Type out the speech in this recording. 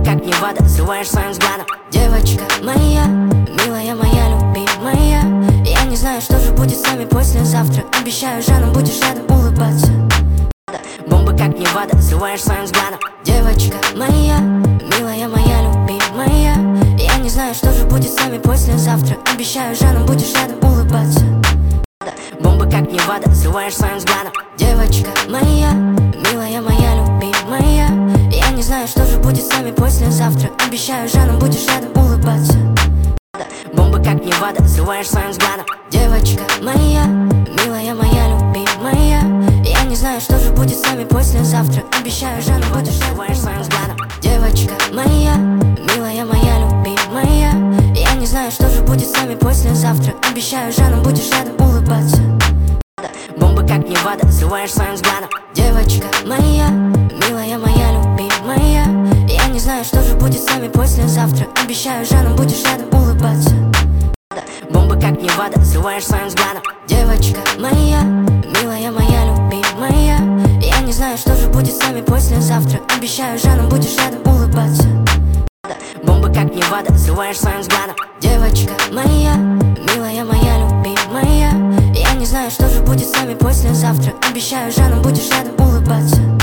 как не вода, взрываешь своим взглядом. Девочка моя, милая моя, любимая, я не знаю, что же будет с нами послезавтра. Обещаю, жаном будешь рядом улыбаться. Бомба как не вода, взрываешь своим взглядом. Девочка моя, милая моя, любимая, я не знаю, что же будет с нами послезавтра. Обещаю, жаном будешь рядом улыбаться. Бомба как не вода, взрываешь своим взглядом. Девочка моя, милая моя, любимая, я не знаю, что же будет с нами послезавтра. Обещаю, жаном будешь рядом улыбаться. Бомба как не вода, взрываешь своим взглядом. Девочка моя, милая моя, любимая, я не знаю, что же будет с нами послезавтра. Обещаю, жаном будешь рядом своим взглядом. Девочка моя, милая моя, любимая, я не знаю, что же будет с нами послезавтра. Обещаю, жаном будешь рядом улыбаться. Бомба как не вода, взрываешь своим взглядом. Девочка моя, милая моя, любимая, я не знаю, что же будет с нами послезавтра. Обещаю, жаном будешь рядом улыбаться. Бомба как не вода, взрываешь своим взглядом. Девочка моя, милая моя, любимая, я не знаю, что же будет с нами послезавтра. Обещаю, жаном будешь рядом улыбаться. Бомба как не вода, взрываешь своим взглядом. Девочка моя, милая моя, любимая, я не знаю, что же будет с нами послезавтра. Обещаю, жаном будешь рядом улыбаться.